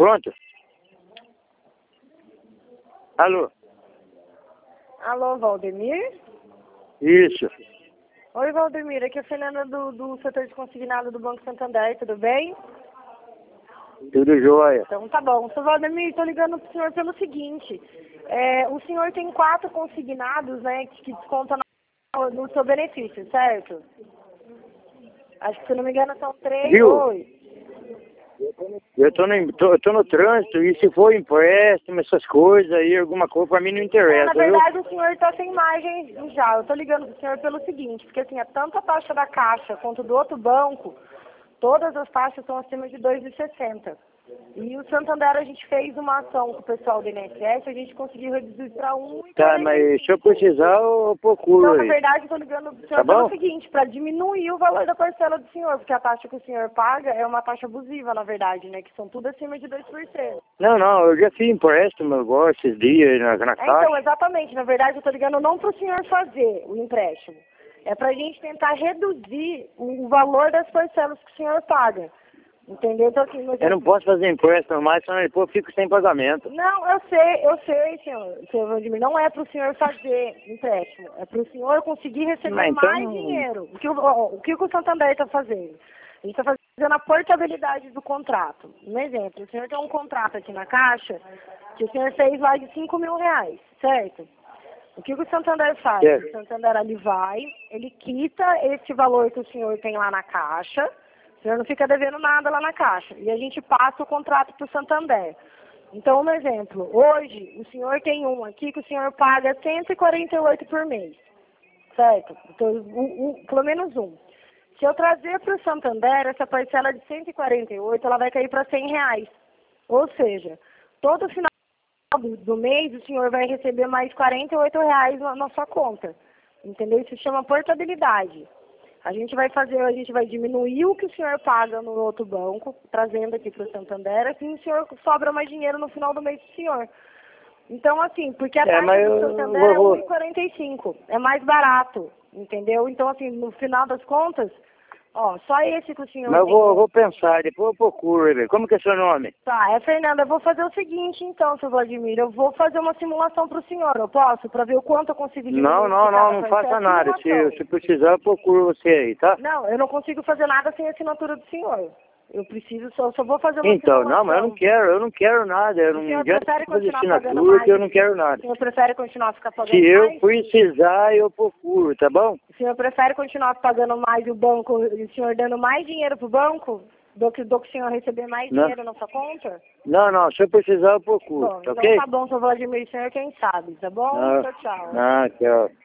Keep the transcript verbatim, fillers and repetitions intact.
Pronto? Alô? Alô, Valdemir? Isso. Oi, Valdemir, aqui é a Fernanda do, do setor de consignado do Banco Santander, tudo bem? Tudo jóia. Então tá bom. Seu Valdemir, estou ligando para o senhor pelo seguinte, é, o senhor tem quatro consignados, né, que, que descontam no, no seu benefício, certo? Acho que, se não me engano, são três. Viu? Oi. Eu tô no, tô, eu tô no trânsito e se for empréstimo, essas coisas aí, alguma coisa, pra mim não É, interessa, na viu? verdade, o senhor está sem margem já. Eu estou ligando para o senhor pelo seguinte, porque assim, é tanto a taxa da Caixa quanto do outro banco, todas as taxas são acima de dois vírgula sessenta. E o Santander, a gente fez uma ação com o pessoal do I N S S, a gente conseguiu reduzir para um e Tá, mas se eu precisar, eu procuro Então, na aí. verdade, eu estou ligando para o senhor Tá pelo bom? seguinte, para diminuir o valor da parcela do senhor, porque a taxa que o senhor paga é uma taxa abusiva, na verdade, né? Que são tudo acima de dois por cento. Não, não, eu já fiz empréstimo agora esses dias na, na É, caixa. então, exatamente. Na verdade, eu estou ligando não para o senhor fazer o empréstimo. É para a gente tentar reduzir o, o valor das parcelas que o senhor paga. Entendeu? Então, assim, Eu não posso fazer empréstimo mais, senão depois eu fico sem pagamento. Não, eu sei, eu sei, senhor, senhor Vladimir. Não é para o senhor fazer empréstimo. É para o senhor conseguir receber Mas então mais não- dinheiro. O que o, ó, o, que o Santander está fazendo? Ele está fazendo a portabilidade do contrato. Um exemplo, o senhor tem um contrato aqui na Caixa que o senhor fez lá de cinco mil reais, certo? O que o Santander faz? Certo. O Santander ali vai, ele quita esse valor que o senhor tem lá na Caixa, o senhor não fica devendo nada lá na Caixa. E a gente passa o contrato para o Santander. Então, um exemplo, hoje o senhor tem um aqui que o senhor paga cento e quarenta e oito por mês, certo? Então, um, um, pelo menos um. Se eu trazer para o Santander, essa parcela de cento e quarenta e oito, ela vai cair para cem reais. Ou seja, todo final do, do mês o senhor vai receber mais quarenta e oito reais na, na sua conta. Entendeu? Isso chama portabilidade. A gente vai fazer, a gente vai diminuir o que o senhor paga no outro banco, trazendo aqui para o Santander, assim o senhor sobra mais dinheiro no final do mês do senhor. Então, assim, porque a É, taxa mas do eu Santander vou- é vou- um e quarenta e cinco, é mais barato, entendeu? Então, assim, no final das contas, ó, só esse que o senhor Mas eu tem. vou, eu vou pensar, depois eu procuro, velho. Como que é seu nome? Tá, é Fernanda, eu vou fazer o seguinte então, seu Vladimir, eu vou fazer uma simulação para o senhor, eu posso? Para ver o quanto eu consigo diminuir Não, não, de não, cada não parcela? faça nada. Simulação. Se, se precisar, eu procuro você aí, tá? Não, eu não consigo fazer nada sem a assinatura do senhor. Eu preciso, só, só vou fazer uma Então, simulação. não, mas eu não quero, eu não quero nada. Eu O não senhor adianta prefere fazer continuar pagando assinatura mais? que eu não quero O nada. senhor prefere continuar ficar pagando Se eu mais? precisar, eu procuro, tá bom? O senhor prefere continuar pagando mais e o banco, e o senhor dando mais dinheiro pro banco do que, do que o senhor receber mais Não. dinheiro na sua conta? Não, não, se eu precisar, eu procuro, Bom, tá então ok? tá bom, seu Vladimir, o senhor quem sabe, tá bom? Ah, Tchau, tchau. ah, tchau.